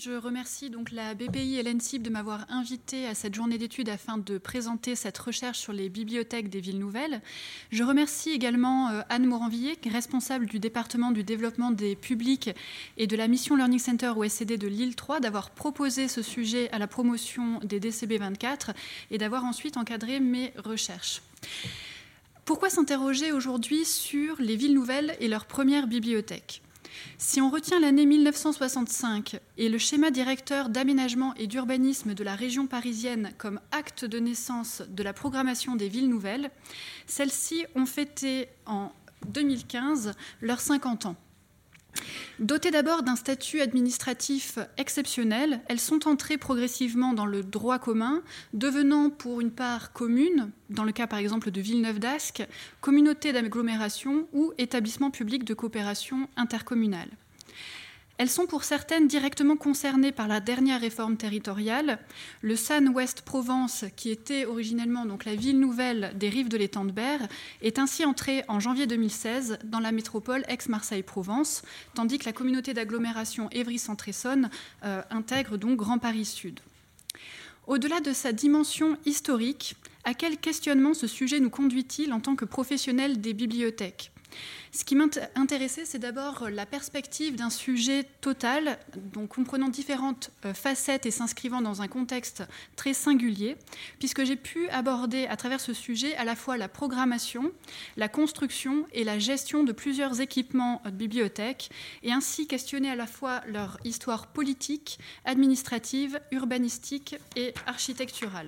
Je remercie donc la BPI et l'ENSIB de m'avoir invité à cette journée d'études afin de présenter cette recherche sur les bibliothèques des villes nouvelles. Je remercie également Anne Moranvillier, responsable du département du développement des publics et de la mission Learning Center au SCD de Lille 3, d'avoir proposé ce sujet à la promotion des DCB 24 et d'avoir ensuite encadré mes recherches. Pourquoi s'interroger aujourd'hui sur les villes nouvelles et leurs premières bibliothèques ? Si on retient l'année 1965 et le schéma directeur d'aménagement et d'urbanisme de la région parisienne comme acte de naissance de la programmation des villes nouvelles, celles-ci ont fêté en 2015 leurs 50 ans. Dotées d'abord d'un statut administratif exceptionnel, elles sont entrées progressivement dans le droit commun, devenant pour une part communes, dans le cas par exemple de Villeneuve-d'Ascq, communauté d'agglomération ou établissement public de coopération intercommunale. Elles sont pour certaines directement concernées par la dernière réforme territoriale. Le SAN Ouest Provence, qui était originellement donc la ville nouvelle des rives de l'étang de Berre, est ainsi entrée en janvier 2016 dans la métropole Aix-Marseille-Provence, tandis que la communauté d'agglomération Évry-Centre-Essonne intègre donc Grand Paris Sud. Au-delà de sa dimension historique, à quel questionnement ce sujet nous conduit-il en tant que professionnels des bibliothèques ? Ce qui m'intéressait, c'est d'abord la perspective d'un sujet total, donc comprenant différentes facettes et s'inscrivant dans un contexte très singulier, puisque j'ai pu aborder à travers ce sujet à la fois la programmation, la construction et la gestion de plusieurs équipements de bibliothèques, et ainsi questionner à la fois leur histoire politique, administrative, urbanistique et architecturale.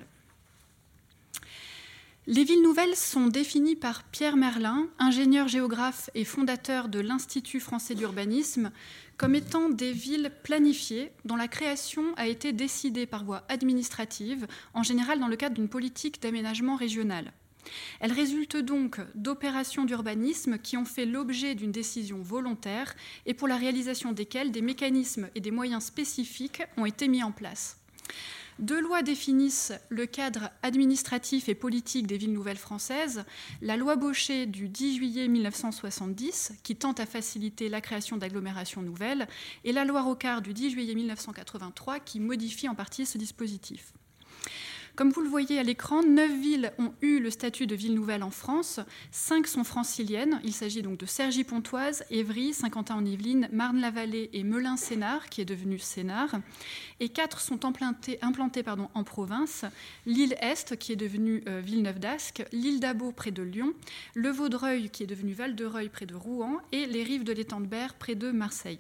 Les villes nouvelles sont définies par Pierre Merlin, ingénieur géographe et fondateur de l'Institut français d'urbanisme, comme étant des villes planifiées dont la création a été décidée par voie administrative, en général dans le cadre d'une politique d'aménagement régional. Elles résultent donc d'opérations d'urbanisme qui ont fait l'objet d'une décision volontaire et pour la réalisation desquelles des mécanismes et des moyens spécifiques ont été mis en place. Deux lois définissent le cadre administratif et politique des villes nouvelles françaises. La loi Baucher du 10 juillet 1970, qui tente à faciliter la création d'agglomérations nouvelles, et la loi Rocard du 10 juillet 1983, qui modifie en partie ce dispositif. Comme vous le voyez à l'écran, 9 villes ont eu le statut de ville nouvelle en France. 5 sont franciliennes. Il s'agit donc de Cergy-Pontoise, Évry, Saint-Quentin-en-Yvelines, Marne-la-Vallée et Melun-Sénard, qui est devenu Sénart. Et 4 sont implantées en province. L'île-Est, qui est devenue Villeneuve-d'Ascq, l'île d'Abo près de Lyon, le Vaudreuil, qui est devenu Val-de-Reuil près de Rouen, et les rives de l'étang de Berre près de Marseille.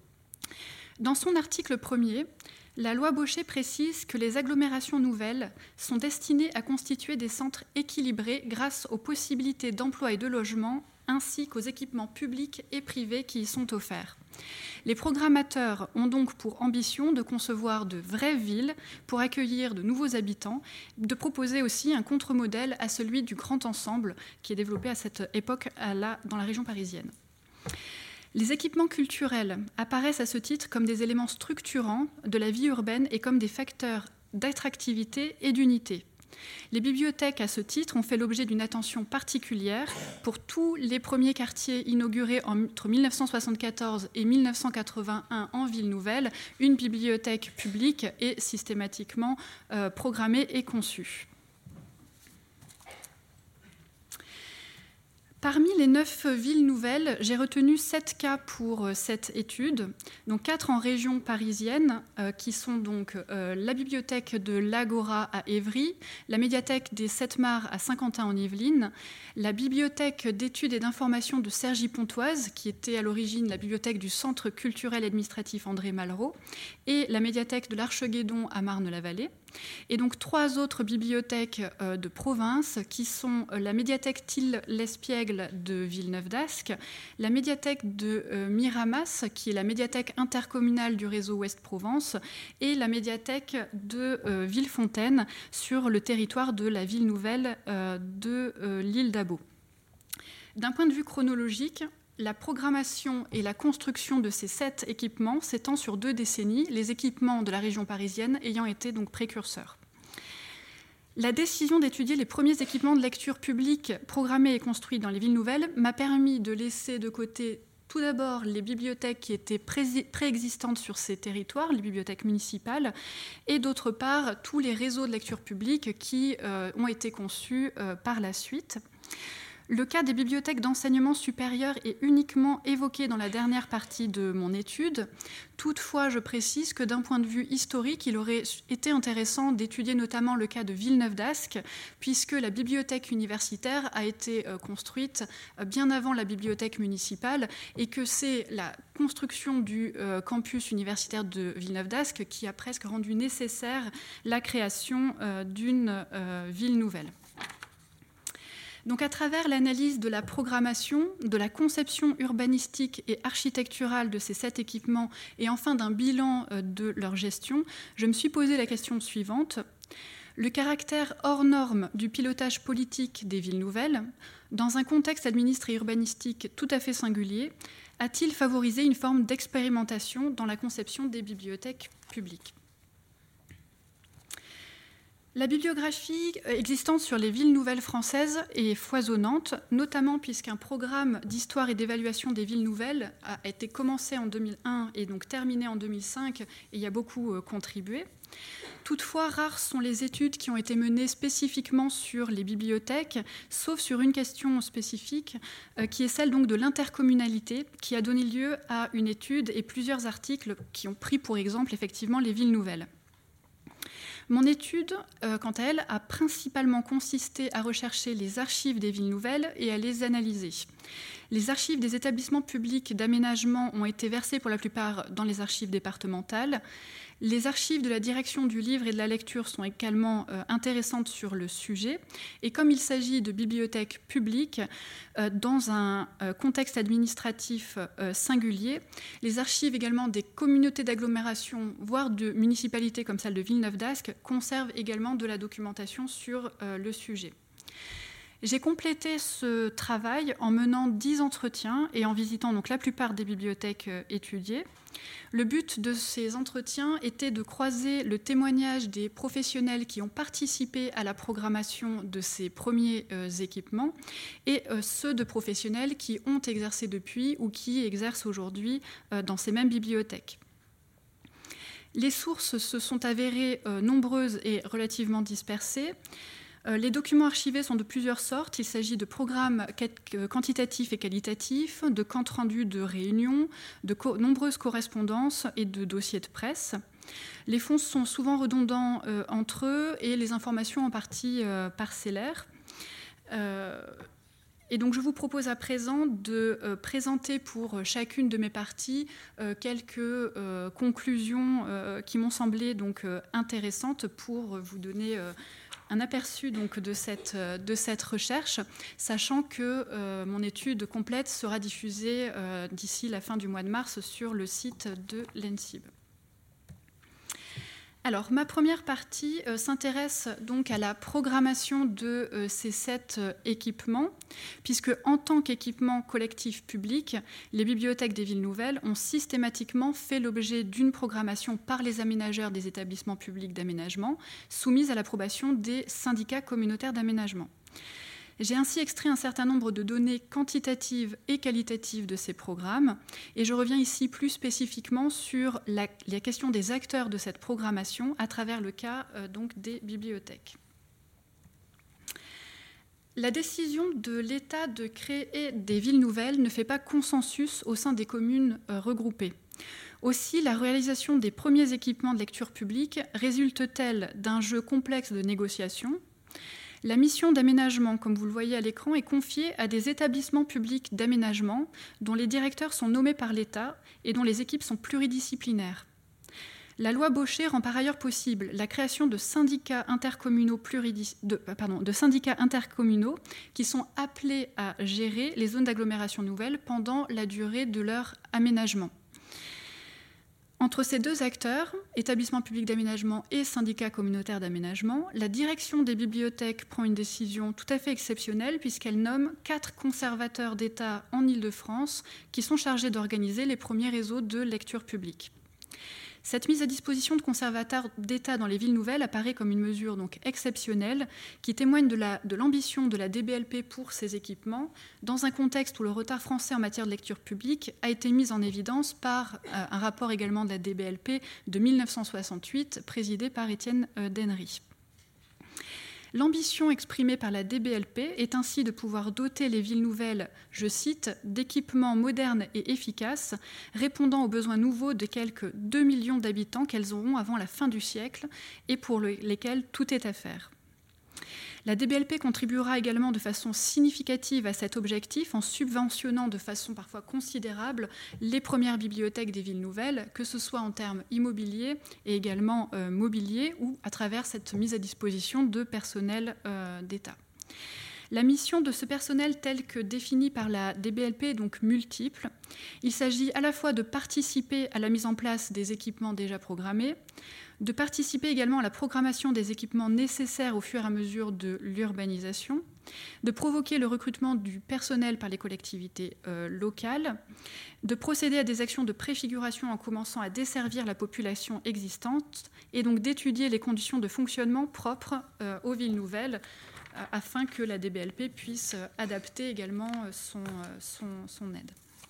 Dans son article 1er, la loi Baucher précise que les agglomérations nouvelles sont destinées à constituer des centres équilibrés grâce aux possibilités d'emploi et de logement, ainsi qu'aux équipements publics et privés qui y sont offerts. Les programmateurs ont donc pour ambition de concevoir de vraies villes pour accueillir de nouveaux habitants, de proposer aussi un contre-modèle à celui du grand ensemble qui est développé à cette époque dans la région parisienne. Les équipements culturels apparaissent à ce titre comme des éléments structurants de la vie urbaine et comme des facteurs d'attractivité et d'unité. Les bibliothèques, à ce titre, ont fait l'objet d'une attention particulière pour tous les premiers quartiers inaugurés entre 1974 et 1981 en ville nouvelle. Une bibliothèque publique est systématiquement programmée et conçue. Parmi les 9 villes nouvelles, j'ai retenu 7 cas pour cette étude, donc 4 en région parisienne, qui sont donc la bibliothèque de l'Agora à Évry, la médiathèque des 7 Mares à Saint-Quentin-en-Yvelines, la bibliothèque d'études et d'information de Cergy-Pontoise, qui était à l'origine la bibliothèque du Centre culturel et administratif André Malraux, et la médiathèque de l'Archeguédon à Marne-la-Vallée. Et donc 3 autres bibliothèques de province qui sont la médiathèque Tille-l'Espiègle de Villeneuve-d'Ascq, la médiathèque de Miramas, qui est la médiathèque intercommunale du réseau Ouest-Provence, et la médiathèque de Villefontaine sur le territoire de la ville nouvelle de l'île d'Abo. D'un point de vue chronologique, la programmation et la construction de ces 7 équipements s'étend sur 2 décennies, les équipements de la région parisienne ayant été donc précurseurs. La décision d'étudier les premiers équipements de lecture publique programmés et construits dans les villes nouvelles m'a permis de laisser de côté tout d'abord les bibliothèques qui étaient préexistantes sur ces territoires, les bibliothèques municipales, et d'autre part tous les réseaux de lecture publique qui ont été conçus par la suite. Le cas des bibliothèques d'enseignement supérieur est uniquement évoqué dans la dernière partie de mon étude. Toutefois, je précise que d'un point de vue historique, il aurait été intéressant d'étudier notamment le cas de Villeneuve-d'Ascq, puisque la bibliothèque universitaire a été construite bien avant la bibliothèque municipale, et que c'est la construction du campus universitaire de Villeneuve-d'Ascq qui a presque rendu nécessaire la création d'une ville nouvelle. Donc, à travers l'analyse de la programmation, de la conception urbanistique et architecturale de ces 7 équipements et enfin d'un bilan de leur gestion, je me suis posé la question suivante. Le caractère hors norme du pilotage politique des villes nouvelles, dans un contexte administré et urbanistique tout à fait singulier, a-t-il favorisé une forme d'expérimentation dans la conception des bibliothèques publiques ? La bibliographie existante sur les villes nouvelles françaises est foisonnante, notamment puisqu'un programme d'histoire et d'évaluation des villes nouvelles a été commencé en 2001 et donc terminé en 2005 et y a beaucoup contribué. Toutefois, rares sont les études qui ont été menées spécifiquement sur les bibliothèques, sauf sur une question spécifique, qui est celle donc de l'intercommunalité, qui a donné lieu à une étude et plusieurs articles qui ont pris pour exemple effectivement les villes nouvelles. Mon étude, quant à elle, a principalement consisté à rechercher les archives des villes nouvelles et à les analyser. Les archives des établissements publics d'aménagement ont été versées pour la plupart dans les archives départementales. Les archives de la direction du livre et de la lecture sont également intéressantes sur le sujet. Et comme il s'agit de bibliothèques publiques, dans un contexte administratif singulier, les archives également des communautés d'agglomération, voire de municipalités comme celle de Villeneuve-d'Ascq, conservent également de la documentation sur le sujet. J'ai complété ce travail en menant 10 entretiens et en visitant donc la plupart des bibliothèques étudiées. Le but de ces entretiens était de croiser le témoignage des professionnels qui ont participé à la programmation de ces premiers équipements et ceux de professionnels qui ont exercé depuis ou qui exercent aujourd'hui dans ces mêmes bibliothèques. Les sources se sont avérées nombreuses et relativement dispersées. Les documents archivés sont de plusieurs sortes. Il s'agit de programmes quantitatifs et qualitatifs, de comptes rendus de réunions, de nombreuses correspondances et de dossiers de presse. Les fonds sont souvent redondants entre eux et les informations en partie parcellaires. Et donc je vous propose à présent de présenter pour chacune de mes parties quelques conclusions qui m'ont semblé donc intéressantes pour vous donner un aperçu donc de cette recherche, sachant que mon étude complète sera diffusée d'ici la fin du mois de mars sur le site de l'ENSIB. Alors, ma première partie s'intéresse donc à la programmation de ces 7 équipements, puisque en tant qu'équipement collectif public, les bibliothèques des villes nouvelles ont systématiquement fait l'objet d'une programmation par les aménageurs des établissements publics d'aménagement, soumise à l'approbation des syndicats communautaires d'aménagement. J'ai ainsi extrait un certain nombre de données quantitatives et qualitatives de ces programmes, et je reviens ici plus spécifiquement sur la question des acteurs de cette programmation à travers le cas donc des bibliothèques. La décision de l'État de créer des villes nouvelles ne fait pas consensus au sein des communes regroupées. Aussi, la réalisation des premiers équipements de lecture publique résulte-t-elle d'un jeu complexe de négociation ? La mission d'aménagement, comme vous le voyez à l'écran, est confiée à des établissements publics d'aménagement dont les directeurs sont nommés par l'État et dont les équipes sont pluridisciplinaires. La loi Baucher rend par ailleurs possible la création de syndicats intercommunaux, qui sont appelés à gérer les zones d'agglomération nouvelles pendant la durée de leur aménagement. Entre ces deux acteurs, établissements publics d'aménagement et syndicats communautaires d'aménagement, la direction des bibliothèques prend une décision tout à fait exceptionnelle puisqu'elle nomme 4 conservateurs d'État en Île-de-France qui sont chargés d'organiser les premiers réseaux de lecture publique. Cette mise à disposition de conservateurs d'État dans les villes nouvelles apparaît comme une mesure donc exceptionnelle qui témoigne de l'ambition de la DBLP pour ces équipements dans un contexte où le retard français en matière de lecture publique a été mis en évidence par un rapport également de la DBLP de 1968 présidé par Étienne Dennery. L'ambition exprimée par la DBLP est ainsi de pouvoir doter les villes nouvelles, je cite, d'équipements modernes et efficaces, répondant aux besoins nouveaux de quelques 2 millions d'habitants qu'elles auront avant la fin du siècle et pour lesquels tout est à faire. La DBLP contribuera également de façon significative à cet objectif en subventionnant de façon parfois considérable les premières bibliothèques des villes nouvelles, que ce soit en termes immobiliers et également mobiliers ou à travers cette mise à disposition de personnel d'État. La mission de ce personnel telle que définie par la DBLP est donc multiple. Il s'agit à la fois de participer à la mise en place des équipements déjà programmés, de participer également à la programmation des équipements nécessaires au fur et à mesure de l'urbanisation, de provoquer le recrutement du personnel par les collectivités locales, de procéder à des actions de préfiguration en commençant à desservir la population existante et donc d'étudier les conditions de fonctionnement propres aux villes nouvelles afin que la DBLP puisse adapter également son aide.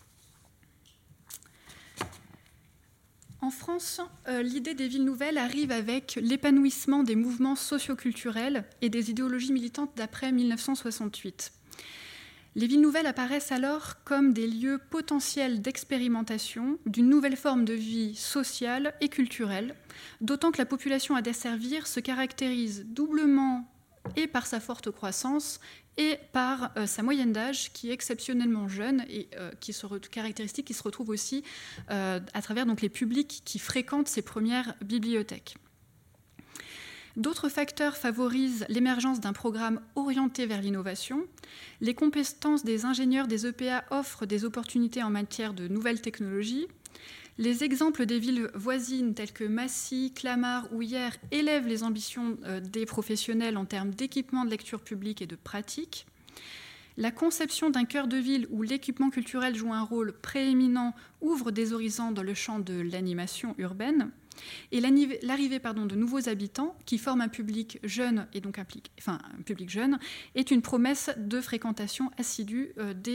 En France, l'idée des villes nouvelles arrive avec l'épanouissement des mouvements socioculturels et des idéologies militantes d'après 1968. Les villes nouvelles apparaissent alors comme des lieux potentiels d'expérimentation d'une nouvelle forme de vie sociale et culturelle, d'autant que la population à desservir se caractérise doublement et par sa forte croissance et par sa moyenne d'âge qui est exceptionnellement jeune et caractéristique qui se retrouve aussi à travers donc, les publics qui fréquentent ces premières bibliothèques. D'autres facteurs favorisent l'émergence d'un programme orienté vers l'innovation. Les compétences des ingénieurs des EPA offrent des opportunités en matière de nouvelles technologies. Les exemples des villes voisines telles que Massy, Clamart ou Hyères élèvent les ambitions des professionnels en termes d'équipement de lecture publique et de pratique. La conception d'un cœur de ville où l'équipement culturel joue un rôle prééminent ouvre des horizons dans le champ de l'animation urbaine. Et l'arrivée de nouveaux habitants qui forment un public jeune et donc un public jeune est une promesse de fréquentation assidue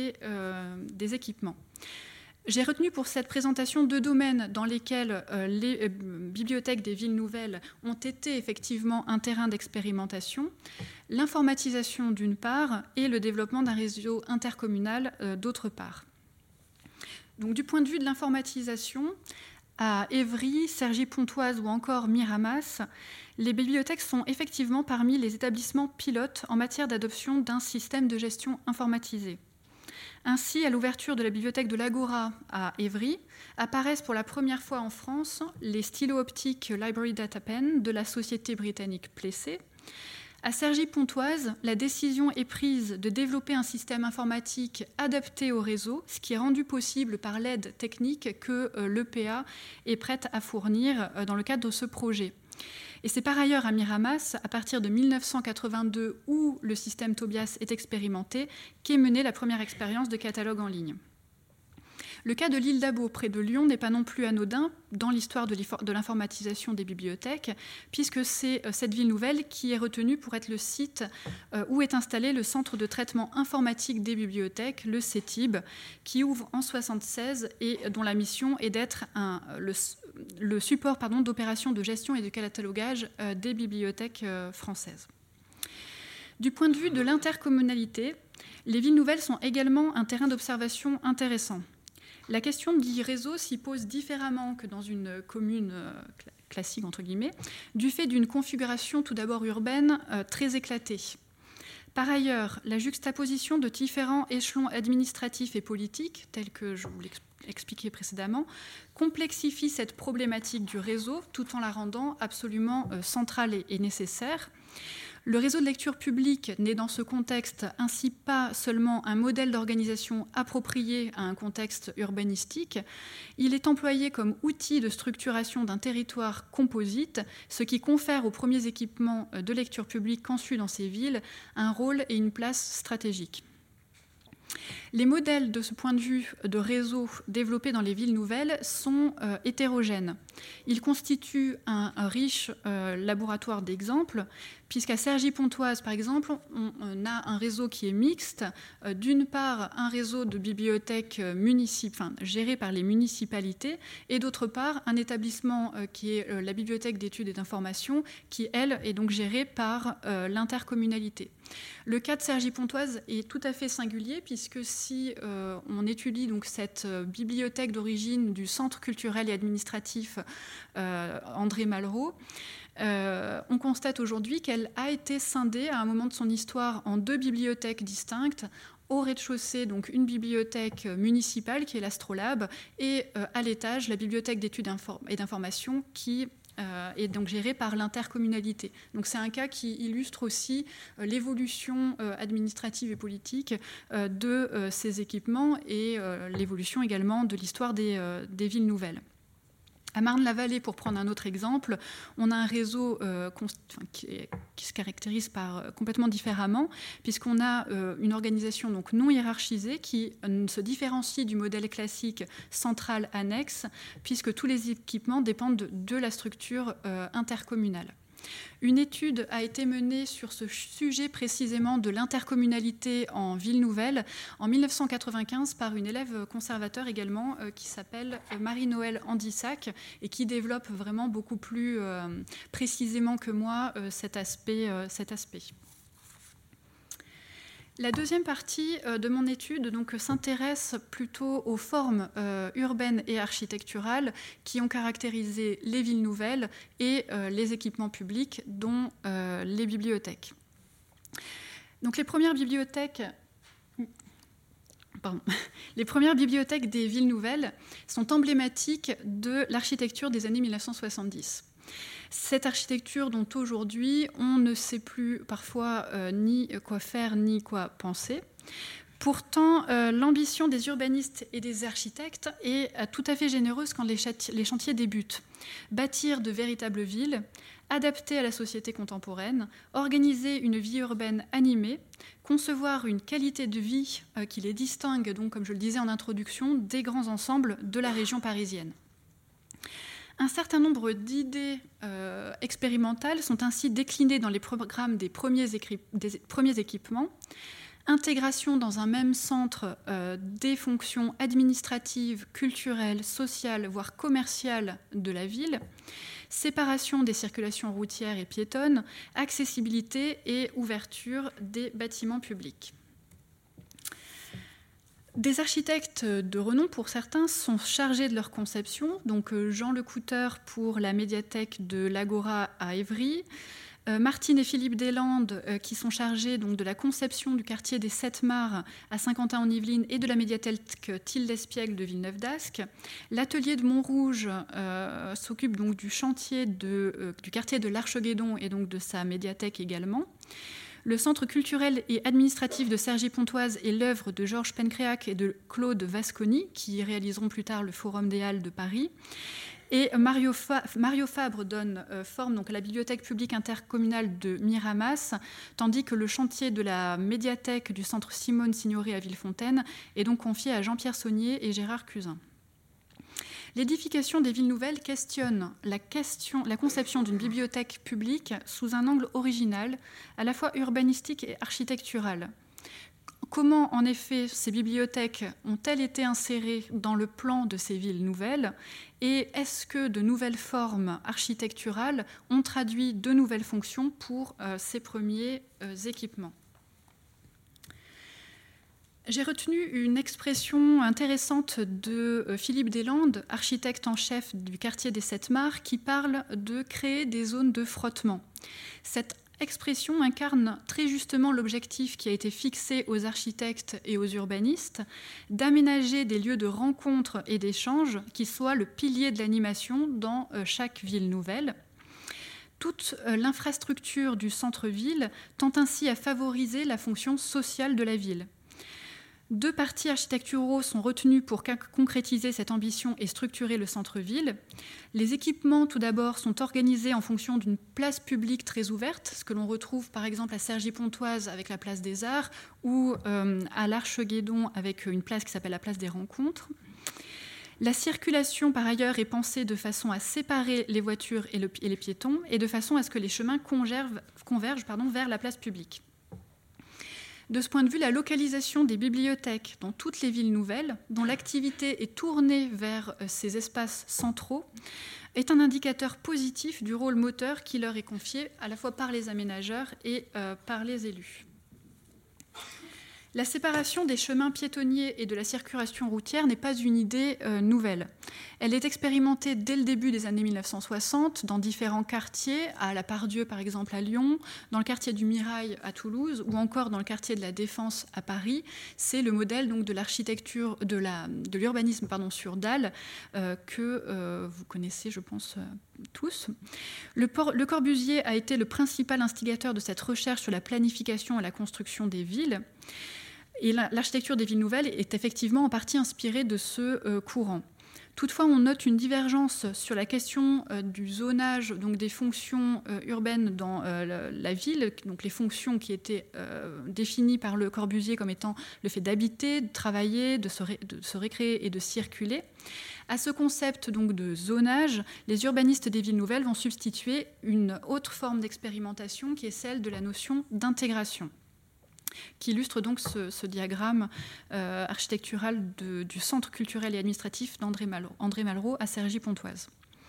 des équipements. J'ai retenu pour cette présentation 2 domaines dans lesquels les bibliothèques des villes nouvelles ont été effectivement un terrain d'expérimentation, l'informatisation d'une part et le développement d'un réseau intercommunal d'autre part. Donc, du point de vue de l'informatisation, à Évry, Cergy-Pontoise ou encore Miramas, les bibliothèques sont effectivement parmi les établissements pilotes en matière d'adoption d'un système de gestion informatisé. Ainsi, à l'ouverture de la bibliothèque de l'Agora à Évry, apparaissent pour la première fois en France les stylos optiques Library Data Pen de la société britannique Plessey. À Cergy-Pontoise, la décision est prise de développer un système informatique adapté au réseau, ce qui est rendu possible par l'aide technique que l'EPA est prête à fournir dans le cadre de ce projet. Et c'est par ailleurs à Miramas, à partir de 1982, où le système Tobias est expérimenté, qu'est menée la première expérience de catalogue en ligne. Le cas de l'île d'Abo, près de Lyon, n'est pas non plus anodin dans l'histoire de l'informatisation des bibliothèques, puisque c'est cette ville nouvelle qui est retenue pour être le site où est installé le centre de traitement informatique des bibliothèques, le CETIB, qui ouvre en 1976 et dont la mission est d'être le support d'opérations de gestion et de catalogage des bibliothèques françaises. Du point de vue de l'intercommunalité, les villes nouvelles sont également un terrain d'observation intéressant. La question du réseau s'y pose différemment que dans une commune classique, entre guillemets, du fait d'une configuration tout d'abord urbaine très éclatée. Par ailleurs, la juxtaposition de différents échelons administratifs et politiques, tels que je vous l'expliquais précédemment, complexifie cette problématique du réseau tout en la rendant absolument centrale et nécessaire. Le réseau de lecture publique n'est dans ce contexte ainsi pas seulement un modèle d'organisation approprié à un contexte urbanistique, il est employé comme outil de structuration d'un territoire composite, ce qui confère aux premiers équipements de lecture publique conçus dans ces villes un rôle et une place stratégiques. Les modèles de ce point de vue de réseau développés dans les villes nouvelles sont hétérogènes. Ils constituent un riche laboratoire d'exemples, puisqu'à Cergy-Pontoise, par exemple, on a un réseau qui est mixte. D'une part, un réseau de bibliothèques géré par les municipalités, et d'autre part, un établissement qui est la bibliothèque d'études et d'information, qui, elle, est donc gérée par l'intercommunalité. Le cas de Cergy-Pontoise est tout à fait singulier, puisque si on étudie donc cette bibliothèque d'origine du Centre culturel et administratif André Malraux, on constate aujourd'hui qu'elle a été scindée à un moment de son histoire en 2 bibliothèques distinctes. Au rez-de-chaussée, donc une bibliothèque municipale qui est l'Astrolabe, et à l'étage, la bibliothèque d'études et d'information qui est donc gérée par l'intercommunalité. Donc c'est un cas qui illustre aussi l'évolution administrative et politique de ces équipements et l'évolution également de l'histoire des villes nouvelles. À Marne-la-Vallée, pour prendre un autre exemple, on a un réseau qui se caractérise complètement différemment, puisqu'on a une organisation donc non hiérarchisée qui se différencie du modèle classique central-annexe, puisque tous les équipements dépendent de la structure intercommunale. Une étude a été menée sur ce sujet précisément de l'intercommunalité en ville nouvelle en 1995 par une élève conservateur également qui s'appelle Marie-Noëlle Andissac et qui développe vraiment beaucoup plus précisément que moi cet aspect. La deuxième partie de mon étude donc, s'intéresse plutôt aux formes urbaines et architecturales qui ont caractérisé les villes nouvelles et les équipements publics, dont les bibliothèques. Donc, les premières bibliothèques des villes nouvelles sont emblématiques de l'architecture des années 1970. Cette architecture dont aujourd'hui on ne sait plus parfois ni quoi faire ni quoi penser. Pourtant, l'ambition des urbanistes et des architectes est tout à fait généreuse quand les chantiers débutent. Bâtir de véritables villes, adapter à la société contemporaine, organiser une vie urbaine animée, concevoir une qualité de vie qui les distingue, donc, comme je le disais en introduction, des grands ensembles de la région parisienne. Un certain nombre d'idées expérimentales sont ainsi déclinées dans les programmes des premiers équipements. Intégration dans un même centre des fonctions administratives, culturelles, sociales, voire commerciales de la ville. Séparation des circulations routières et piétonnes, accessibilité et ouverture des bâtiments publics. Des architectes de renom, pour certains, sont chargés de leur conception. Donc Jean Lecouteur pour la médiathèque de l'Agora à Évry, Martine et Philippe Deslandes qui sont chargés donc, de la conception du quartier des Sept Mares à Saint-Quentin-en-Yvelines et de la médiathèque Thil d'Espiègle de Villeneuve-d'Ascq. L'atelier de Montrouge s'occupe donc du chantier du quartier de l'Archeguédon et donc de sa médiathèque également. Le centre culturel et administratif de Cergy-Pontoise est l'œuvre de Georges Pencréac et de Claude Vasconi, qui réaliseront plus tard le Forum des Halles de Paris. Et Mario Fabre donne forme donc, à la bibliothèque publique intercommunale de Miramas, tandis que le chantier de la médiathèque du centre Simone Signoret à Villefontaine est donc confié à Jean-Pierre Saunier et Gérard Cusin. L'édification des villes nouvelles questionne la conception d'une bibliothèque publique sous un angle original, à la fois urbanistique et architectural. Comment, en effet, ces bibliothèques ont-elles été insérées dans le plan de ces villes nouvelles ? Et est-ce que de nouvelles formes architecturales ont traduit de nouvelles fonctions pour ces premiers équipements ? J'ai retenu une expression intéressante de Philippe Deslandes, architecte en chef du quartier des Sept Mares, qui parle de créer des zones de frottement. Cette expression incarne très justement l'objectif qui a été fixé aux architectes et aux urbanistes, d'aménager des lieux de rencontre et d'échange qui soient le pilier de l'animation dans chaque ville nouvelle. Toute l'infrastructure du centre-ville tend ainsi à favoriser la fonction sociale de la ville. 2 partis architecturaux sont retenus pour concrétiser cette ambition et structurer le centre-ville. Les équipements, tout d'abord, sont organisés en fonction d'une place publique très ouverte, ce que l'on retrouve par exemple à Cergy-Pontoise avec la place des Arts ou à l'Arche-Guédon avec une place qui s'appelle la place des Rencontres. La circulation, par ailleurs, est pensée de façon à séparer les voitures et les piétons et de façon à ce que les chemins convergent vers la place publique. De ce point de vue, la localisation des bibliothèques dans toutes les villes nouvelles, dont l'activité est tournée vers ces espaces centraux, est un indicateur positif du rôle moteur qui leur est confié à la fois par les aménageurs et par les élus. La séparation des chemins piétonniers et de la circulation routière n'est pas une idée nouvelle. Elle est expérimentée dès le début des années 1960 dans différents quartiers, à la Pardieu par exemple à Lyon, dans le quartier du Mirail à Toulouse ou encore dans le quartier de la Défense à Paris. C'est le modèle donc, de l'architecture, de l'urbanisme sur dalles que vous connaissez, je pense, tous. Le Corbusier a été le principal instigateur de cette recherche sur la planification et la construction des villes. Et l'architecture des villes nouvelles est effectivement en partie inspirée de ce courant. Toutefois, on note une divergence sur la question du zonage, donc des fonctions urbaines dans la ville, donc les fonctions qui étaient définies par Le Corbusier comme étant le fait d'habiter, de travailler, de se récréer et de circuler. À ce concept donc de zonage, les urbanistes des villes nouvelles vont substituer une autre forme d'expérimentation qui est celle de la notion d'intégration, qui illustre donc ce diagramme architectural du centre culturel et administratif d'André Malraux à Cergy-Pontoise.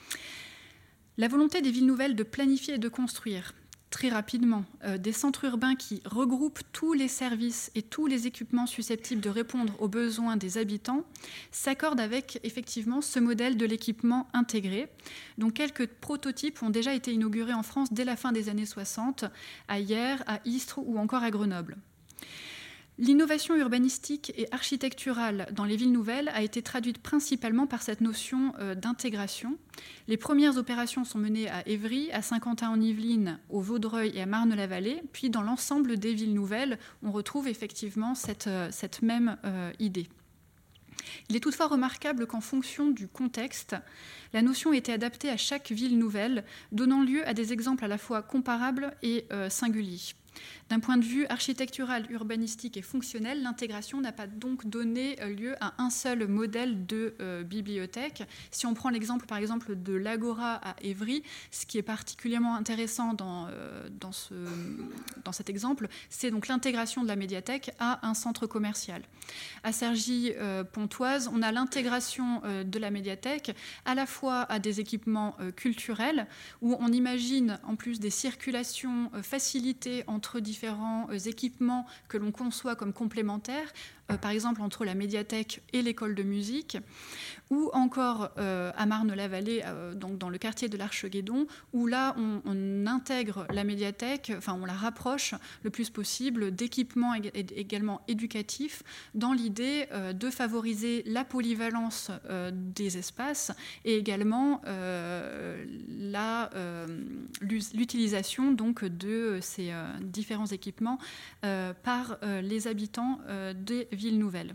La volonté des villes nouvelles de planifier et de construire très rapidement des centres urbains qui regroupent tous les services et tous les équipements susceptibles de répondre aux besoins des habitants s'accorde avec effectivement ce modèle de l'équipement intégré, dont quelques prototypes ont déjà été inaugurés en France dès la fin des années 60, à Hyères, à Istres ou encore à Grenoble. L'innovation urbanistique et architecturale dans les villes nouvelles a été traduite principalement par cette notion d'intégration. Les premières opérations sont menées à Évry, à Saint-Quentin-en-Yvelines, au Vaudreuil et à Marne-la-Vallée. Puis dans l'ensemble des villes nouvelles, on retrouve effectivement cette même idée. Il est toutefois remarquable qu'en fonction du contexte, la notion a été adaptée à chaque ville nouvelle, donnant lieu à des exemples à la fois comparables et singuliers. D'un point de vue architectural, urbanistique et fonctionnel, l'intégration n'a pas donc donné lieu à un seul modèle de bibliothèque. Si on prend l'exemple, par exemple, de l'Agora à Évry, ce qui est particulièrement intéressant dans cet exemple, c'est donc l'intégration de la médiathèque à un centre commercial. À Cergy-Pontoise, on a l'intégration de la médiathèque à la fois à des équipements culturels, où on imagine en plus des circulations facilitées entre différents équipements que l'on conçoit comme complémentaires, par exemple entre la médiathèque et l'école de musique, ou encore à Marne-la-Vallée, donc dans le quartier de l'Arche-Guédon, où là on intègre la médiathèque, enfin on la rapproche le plus possible d'équipements également éducatifs, dans l'idée de favoriser la polyvalence des espaces et également l'utilisation donc de ces différents équipements par les habitants des villes nouvelles.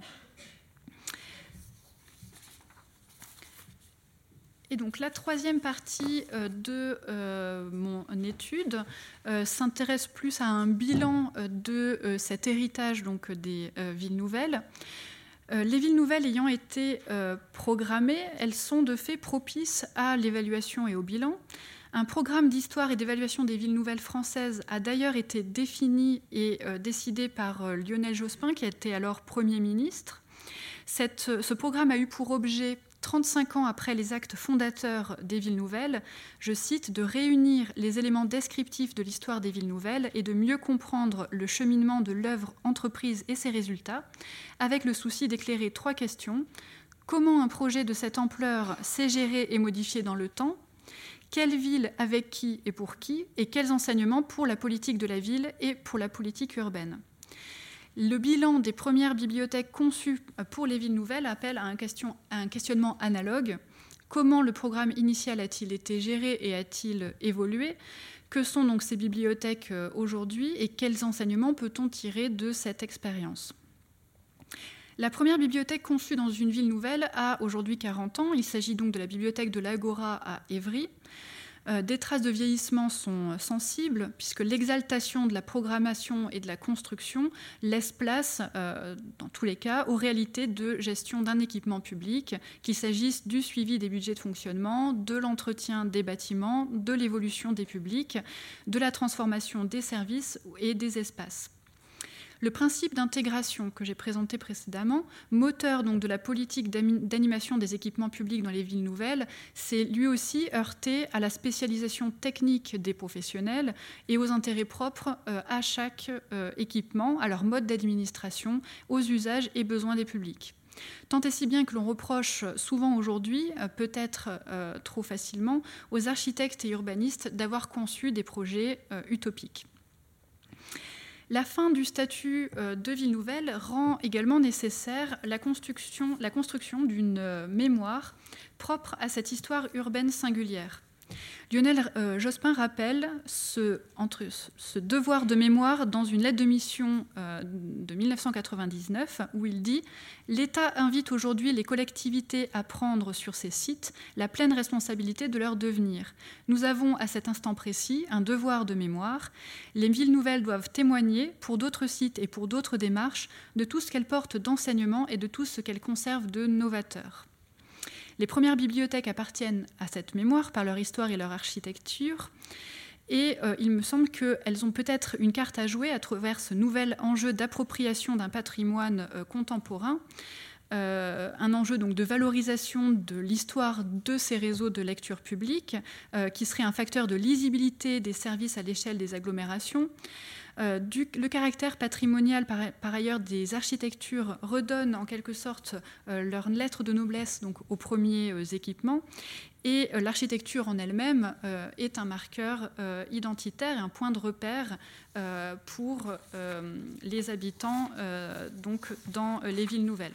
Et donc la troisième partie de mon étude s'intéresse plus à un bilan de cet héritage donc, des villes nouvelles. Les villes nouvelles ayant été programmées, elles sont de fait propices à l'évaluation et au bilan. Un programme d'histoire et d'évaluation des villes nouvelles françaises a d'ailleurs été défini et décidé par Lionel Jospin, qui était alors Premier ministre. Ce programme a eu pour objet, 35 ans après les actes fondateurs des villes nouvelles, je cite, de réunir les éléments descriptifs de l'histoire des villes nouvelles et de mieux comprendre le cheminement de l'œuvre entreprise et ses résultats, avec le souci d'éclairer 3 questions. Comment un projet de cette ampleur s'est géré et modifié dans le temps ? Quelle ville, avec qui et pour qui ? Et quels enseignements pour la politique de la ville et pour la politique urbaine ? Le bilan des premières bibliothèques conçues pour les villes nouvelles appelle à un questionnement analogue. Comment le programme initial a-t-il été géré et a-t-il évolué ? Que sont donc ces bibliothèques aujourd'hui et quels enseignements peut-on tirer de cette expérience ? La première bibliothèque conçue dans une ville nouvelle a aujourd'hui 40 ans. Il s'agit donc de la bibliothèque de l'Agora à Évry. Des traces de vieillissement sont sensibles, puisque l'exaltation de la programmation et de la construction laisse place, dans tous les cas, aux réalités de gestion d'un équipement public, qu'il s'agisse du suivi des budgets de fonctionnement, de l'entretien des bâtiments, de l'évolution des publics, de la transformation des services et des espaces. Le principe d'intégration que j'ai présenté précédemment, moteur donc de la politique d'animation des équipements publics dans les villes nouvelles, s'est lui aussi heurté à la spécialisation technique des professionnels et aux intérêts propres à chaque équipement, à leur mode d'administration, aux usages et besoins des publics. Tant et si bien que l'on reproche souvent aujourd'hui, peut-être trop facilement, aux architectes et urbanistes d'avoir conçu des projets utopiques. La fin du statut de ville nouvelle rend également nécessaire la construction d'une mémoire propre à cette histoire urbaine singulière. Lionel Jospin rappelle ce devoir de mémoire dans une lettre de mission de 1999 où il dit « L'État invite aujourd'hui les collectivités à prendre sur ces sites la pleine responsabilité de leur devenir. Nous avons à cet instant précis un devoir de mémoire. Les villes nouvelles doivent témoigner pour d'autres sites et pour d'autres démarches de tout ce qu'elles portent d'enseignement et de tout ce qu'elles conservent de novateur. » Les premières bibliothèques appartiennent à cette mémoire par leur histoire et leur architecture. Et il me semble qu'elles ont peut-être une carte à jouer à travers ce nouvel enjeu d'appropriation d'un patrimoine contemporain, un enjeu donc de valorisation de l'histoire de ces réseaux de lecture publique, qui serait un facteur de lisibilité des services à l'échelle des agglomérations. Le caractère patrimonial, par ailleurs, des architectures redonne en quelque sorte leur lettre de noblesse donc, aux premiers équipements. Et l'architecture en elle-même est un marqueur identitaire et un point de repère pour les habitants donc, dans les villes nouvelles.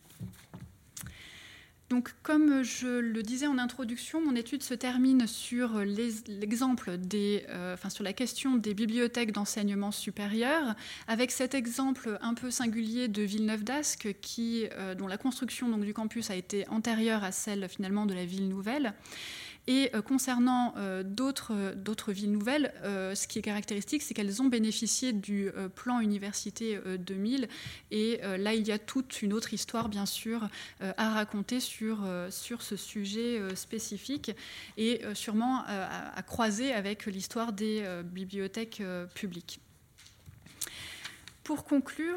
Donc, comme je le disais en introduction, mon étude se termine sur l'exemple sur la question des bibliothèques d'enseignement supérieur, avec cet exemple un peu singulier de Villeneuve-d'Ascq, dont la construction donc, du campus a été antérieure à celle finalement de la ville nouvelle. Et concernant d'autres villes nouvelles, ce qui est caractéristique, c'est qu'elles ont bénéficié du plan Université 2000. Et là, il y a toute une autre histoire, bien sûr, à raconter sur ce sujet spécifique et sûrement à croiser avec l'histoire des bibliothèques publiques. Pour conclure,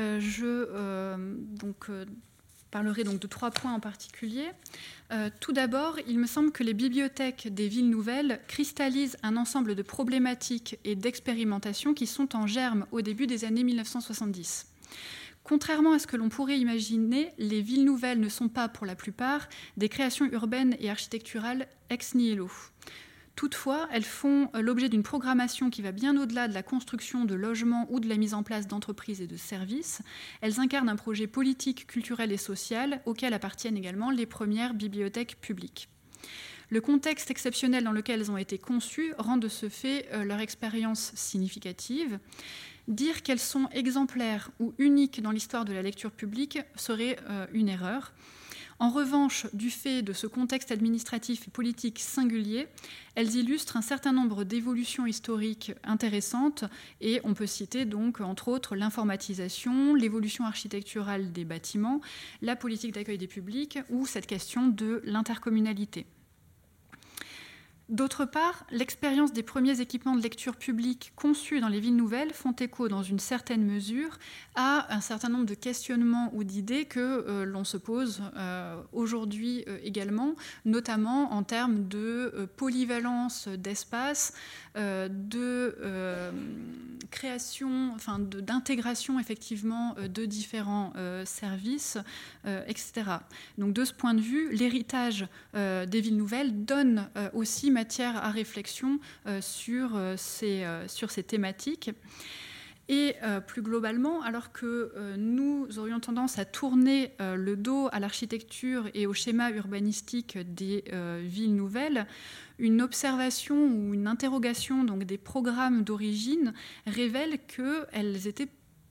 parlerai donc de 3 points en particulier. Tout d'abord, il me semble que les bibliothèques des villes nouvelles cristallisent un ensemble de problématiques et d'expérimentations qui sont en germe au début des années 1970. Contrairement à ce que l'on pourrait imaginer, les villes nouvelles ne sont pas, pour la plupart, des créations urbaines et architecturales ex nihilo. Toutefois, elles font l'objet d'une programmation qui va bien au-delà de la construction de logements ou de la mise en place d'entreprises et de services. Elles incarnent un projet politique, culturel et social auquel appartiennent également les premières bibliothèques publiques. Le contexte exceptionnel dans lequel elles ont été conçues rend de ce fait leur expérience significative. Dire qu'elles sont exemplaires ou uniques dans l'histoire de la lecture publique serait une erreur. En revanche, du fait de ce contexte administratif et politique singulier, elles illustrent un certain nombre d'évolutions historiques intéressantes et on peut citer donc entre autres l'informatisation, l'évolution architecturale des bâtiments, la politique d'accueil des publics ou cette question de l'intercommunalité. D'autre part, l'expérience des premiers équipements de lecture publique conçus dans les villes nouvelles font écho dans une certaine mesure à un certain nombre de questionnements ou d'idées que l'on se pose aujourd'hui également, notamment en termes de polyvalence d'espace, de création, d'intégration effectivement de différents services, etc. Donc de ce point de vue, l'héritage des villes nouvelles donne aussi matière à réflexion sur ces thématiques. Et plus globalement, alors que nous aurions tendance à tourner le dos à l'architecture et au schéma urbanistique des villes nouvelles, une observation ou une interrogation donc, des programmes d'origine révèle qu'elles étaient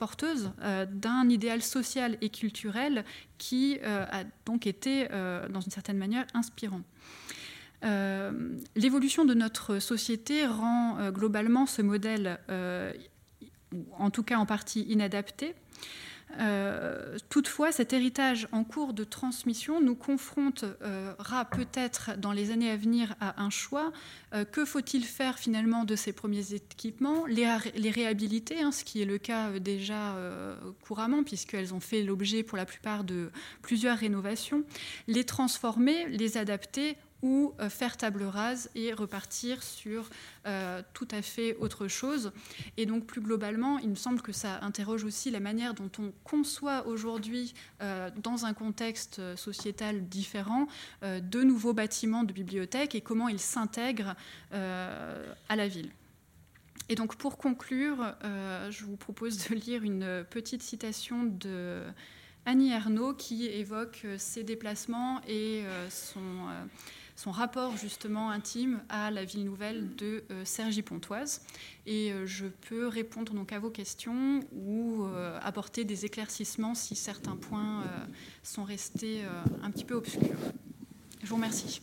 porteuse d'un idéal social et culturel qui a donc été, dans une certaine manière, inspirant. L'évolution de notre société rend globalement ce modèle, en tout cas en partie, inadapté. Toutefois, cet héritage en cours de transmission nous confrontera peut-être dans les années à venir à un choix. Que faut-il faire finalement de ces premiers équipements ? Les réhabiliter, ce qui est le cas déjà couramment, puisqu'elles ont fait l'objet pour la plupart de plusieurs rénovations. Les transformer, les adapter, ou faire table rase et repartir sur tout à fait autre chose. Et donc, plus globalement, il me semble que ça interroge aussi la manière dont on conçoit aujourd'hui, dans un contexte sociétal différent, de nouveaux bâtiments de bibliothèques et comment ils s'intègrent à la ville. Et donc, pour conclure, je vous propose de lire une petite citation de Annie Ernaux qui évoque ses déplacements et son rapport justement intime à la ville nouvelle de Cergy-Pontoise. Et je peux répondre donc à vos questions ou apporter des éclaircissements si certains points sont restés un petit peu obscurs. Je vous remercie.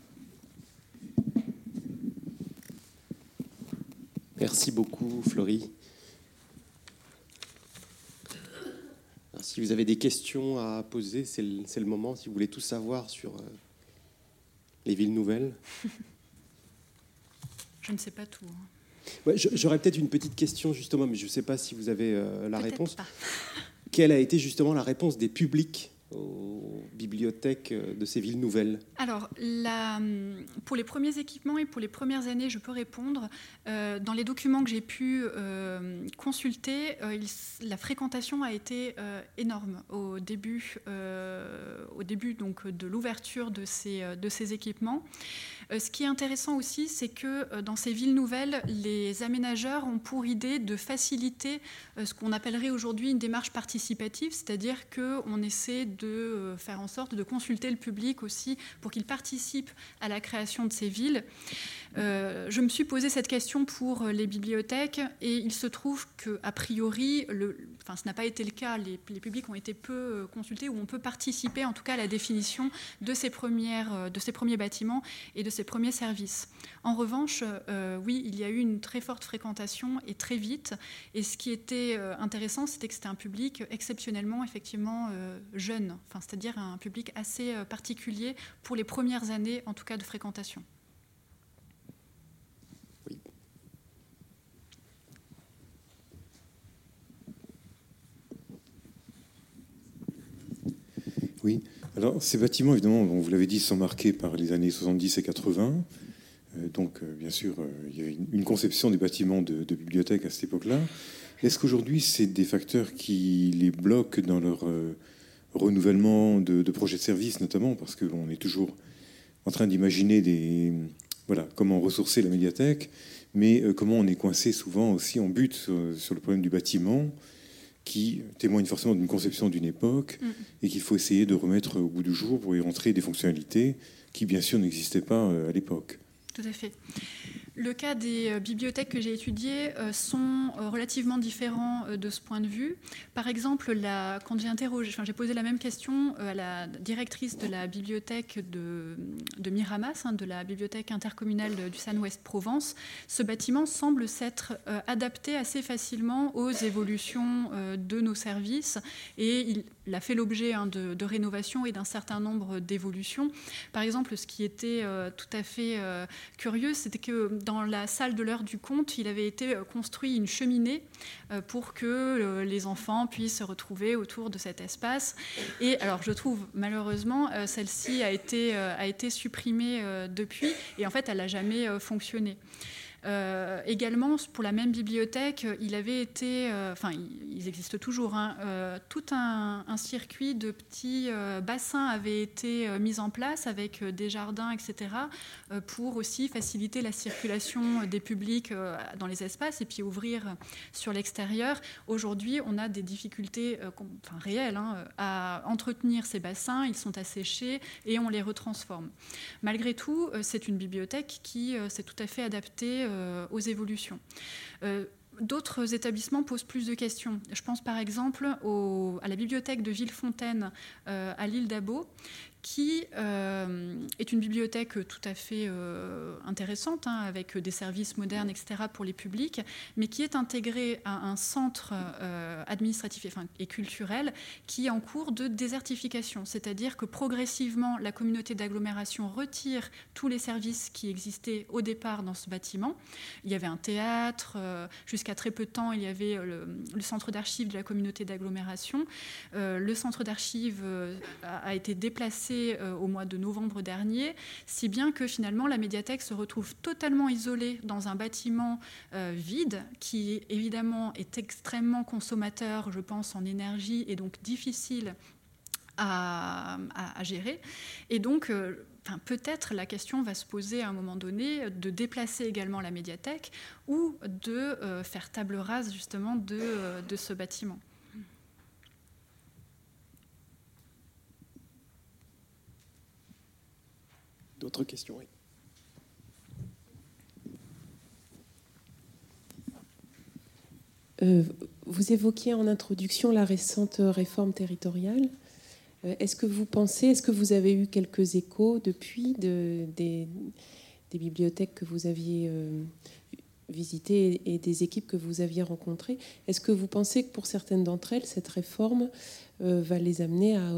Merci beaucoup, Florie. Alors, si vous avez des questions à poser, c'est le moment. Si vous voulez tout savoir sur les villes nouvelles. Je ne sais pas tout. Ouais, j'aurais peut-être une petite question, justement, mais je ne sais pas si vous avez la réponse. Pas. Quelle a été justement la réponse des publics aux bibliothèques de ces villes nouvelles ? Alors, pour les premiers équipements et pour les premières années, je peux répondre. Dans les documents que j'ai pu consulter, la fréquentation a été énorme au début donc, de l'ouverture de ces équipements. Ce qui est intéressant aussi, c'est que dans ces villes nouvelles, les aménageurs ont pour idée de faciliter ce qu'on appellerait aujourd'hui une démarche participative, c'est-à-dire qu'on essaie de faire en sorte de consulter le public aussi pour qu'il participe à la création de ces villes. Je me suis posé cette question pour les bibliothèques et il se trouve qu'a priori, ce n'a pas été le cas, les publics ont été peu consultés ou on peut participer en tout cas à la définition de ces premiers bâtiments et de ces premiers services. En revanche, oui, il y a eu une très forte fréquentation et très vite. Et ce qui était intéressant, c'était que c'était un public exceptionnellement, effectivement, jeune, c'est-à-dire un public assez particulier pour les premières années, en tout cas, de fréquentation. Oui. Oui, alors ces bâtiments, évidemment, vous l'avez dit, sont marqués par les années 70 et 80. Donc, bien sûr, il y a une conception des bâtiments de bibliothèques à cette époque-là. Est-ce qu'aujourd'hui, c'est des facteurs qui les bloquent dans leur renouvellement de projets de service, notamment parce qu'on est toujours en train d'imaginer comment ressourcer la médiathèque, mais comment on est coincé souvent aussi en butte sur le problème du bâtiment, qui témoigne forcément d'une conception d'une époque et qu'il faut essayer de remettre au goût du jour pour y rentrer des fonctionnalités qui, bien sûr, n'existaient pas à l'époque. Tout à fait. Le cas des bibliothèques que j'ai étudiées sont relativement différents de ce point de vue. Par exemple, quand j'ai posé la même question à la directrice de la bibliothèque de Miramas, de la bibliothèque intercommunale du San-Ouest Provence, ce bâtiment semble s'être adapté assez facilement aux évolutions de nos services et il a fait l'objet de rénovations et d'un certain nombre d'évolutions. Par exemple, ce qui était tout à fait curieux, c'était que dans la salle de l'heure du conte, il avait été construit une cheminée pour que les enfants puissent se retrouver autour de cet espace. Et alors, je trouve, malheureusement, celle-ci a été supprimée depuis, et en fait, elle n'a jamais fonctionné. Également, pour la même bibliothèque, il avait été, ils existent toujours, tout un circuit de petits bassins avait été mis en place avec des jardins, etc., pour aussi faciliter la circulation des publics dans les espaces et puis ouvrir sur l'extérieur. Aujourd'hui, on a des difficultés réelles à entretenir ces bassins, ils sont asséchés et on les retransforme. Malgré tout, c'est une bibliothèque qui s'est tout à fait adaptée aux évolutions. d'autres établissements posent plus de questions. Je pense par exemple à la bibliothèque de Villefontaine à l'île d'Abo, qui est une bibliothèque tout à fait intéressante, avec des services modernes, etc., pour les publics, mais qui est intégrée à un centre administratif et culturel qui est en cours de désertification. C'est-à-dire que progressivement, la communauté d'agglomération retire tous les services qui existaient au départ dans ce bâtiment. Il y avait un théâtre, jusqu'à très peu de temps, il y avait le centre d'archives de la communauté d'agglomération. Le centre d'archives a été déplacé au mois de novembre dernier, si bien que finalement la médiathèque se retrouve totalement isolée dans un bâtiment vide, qui évidemment est extrêmement consommateur, je pense, en énergie, et donc difficile à gérer. Et donc, peut-être la question va se poser à un moment donné de déplacer également la médiathèque ou de faire table rase justement de ce bâtiment. D'autres questions? Oui. Vous évoquiez en introduction la récente réforme territoriale. Est-ce que vous avez eu quelques échos depuis des bibliothèques que vous aviez visitées et des équipes que vous aviez rencontrées? Est-ce que vous pensez que pour certaines d'entre elles, cette réforme va les amener à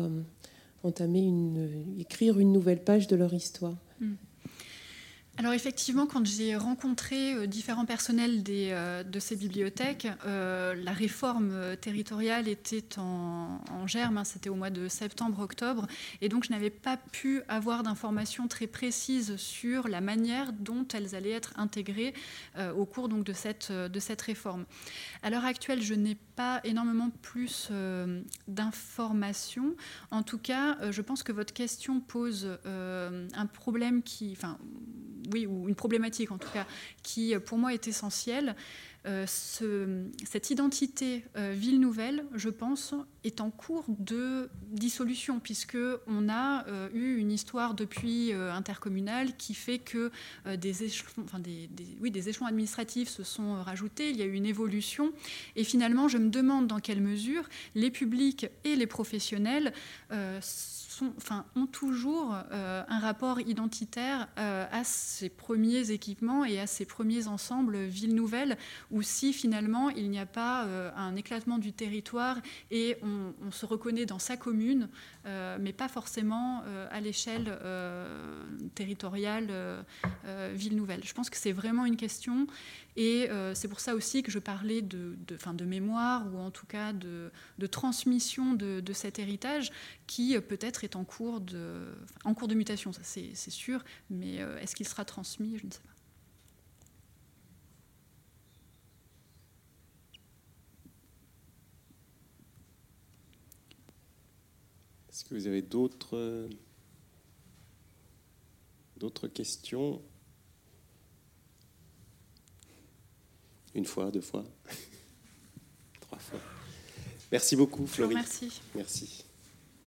écrire une nouvelle page de leur histoire? Alors effectivement, quand j'ai rencontré différents personnels de ces bibliothèques, la réforme territoriale était en germe, c'était au mois de septembre-octobre, et donc je n'avais pas pu avoir d'informations très précises sur la manière dont elles allaient être intégrées au cours donc, de cette réforme. À l'heure actuelle, je n'ai pas énormément plus d'informations. En tout cas, je pense que votre question pose un problème ou une problématique en tout cas, qui pour moi est essentielle. Cette identité ville nouvelle, je pense, est en cours de dissolution, puisqu'on a eu une histoire depuis intercommunale qui fait que des échelons administratifs se sont rajoutés, il y a eu une évolution, et finalement je me demande dans quelle mesure les publics et les professionnels ont toujours un rapport identitaire à ces premiers équipements et à ces premiers ensembles villes nouvelles, où si finalement il n'y a pas un éclatement du territoire et on se reconnaît dans sa commune, mais pas forcément à l'échelle territoriale ville nouvelle. Je pense que c'est vraiment une question, et c'est pour ça aussi que je parlais de mémoire, ou en tout cas de transmission de cet héritage qui peut-être est en cours de mutation, ça c'est sûr, mais est-ce qu'il sera transmis? Je ne sais pas. Est-ce que vous avez d'autres questions? Une fois, deux fois, trois fois. Merci beaucoup, Florie. Merci. Merci.